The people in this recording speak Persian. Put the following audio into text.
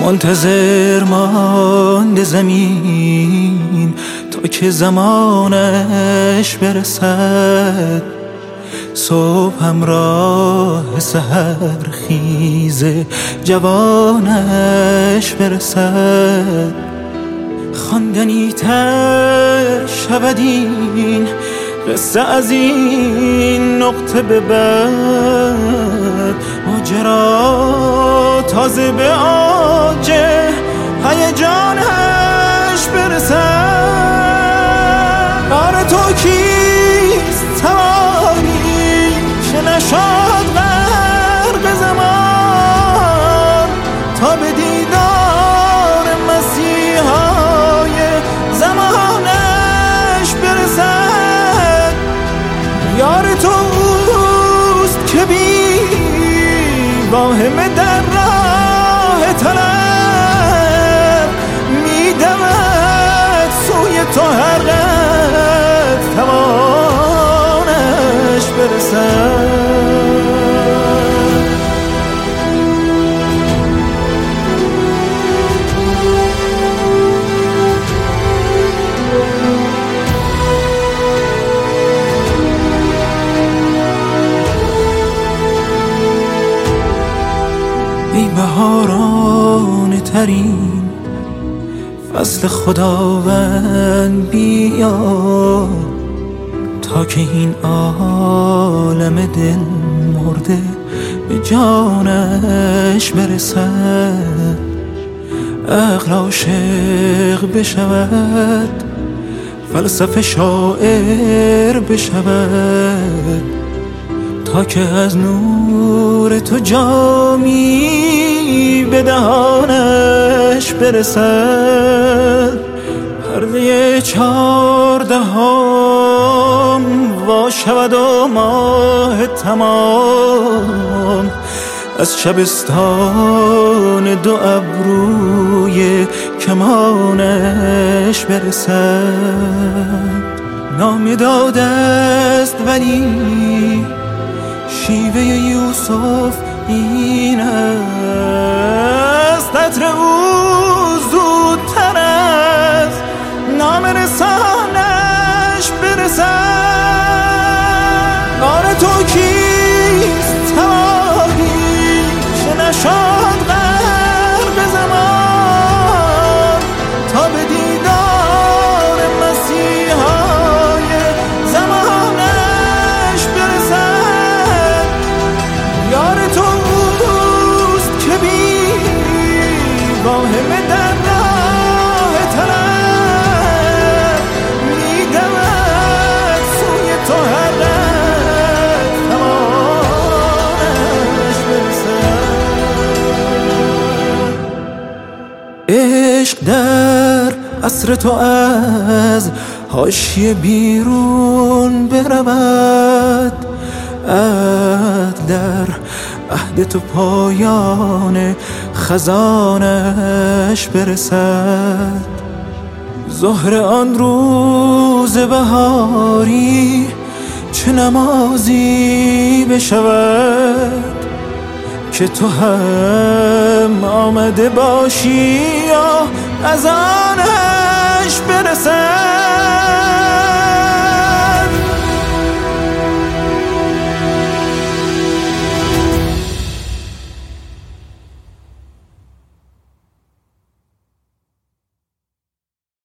منتظر مانده زمین تا که زمانش برسد، صبح همراه سحر خیز جوانش برسد. خواندنی تر شود این قصه از این نقطه به بعد، ماجرا تازه به اوج هیجانش برسد. آره تو کیست توانی که نشد غرق زمان تا به دیدار مسیحای زمانش برسد. یار تو اوست که بی واهمه در راه طلب میدود سوی تو هر قد توانش برسد. ای بهاران ترین فصل خداوند بیا، تا که این عالم دل مرده به جانش برسد. عقل عاشق بشود، فلسفه شاعر بشود، تا که از نور تو جامی به دهانش برسد. پرده 14 وا شود و ماه تمام از شبستان دو ابروی کمانش برسد. نام داده است ولی شیوه یوسف این است، عطر او زودتر از نام رسانش برسد. آره تو کیست توانی که نشد غرق زمان تا به دیدار مسیحای زمانش برسد. یار تو اوست که بی واهمه در راه طلب میدود سوی تو هر قد توانش برسد. عشق در عصر تو از حاشیه بیرون برود، عهد در عهد تو پایان خزانش برسد. ظهر آن روز بهاری چه نمازی بشود که تو هم آمده باشی یا از آن